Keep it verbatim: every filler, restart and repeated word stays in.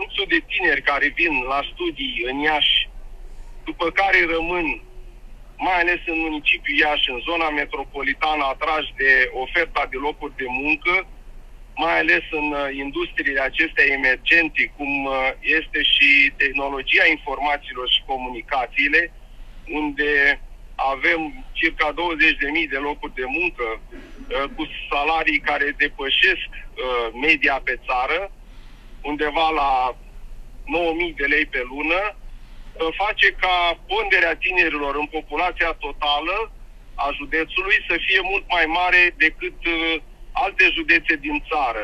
fluxul de tineri care vin la studii în Iași, după care rămân, mai ales în municipiul Iași, în zona metropolitană, atrași de oferta de locuri de muncă, mai ales în industriile acestea emergente, cum este și tehnologia informațiilor și comunicațiile, unde avem circa douăzeci de mii de locuri de muncă cu salarii care depășesc media pe țară, undeva la nouă mii de lei pe lună, face ca ponderea tinerilor în populația totală a județului să fie mult mai mare decât alte județe din țară.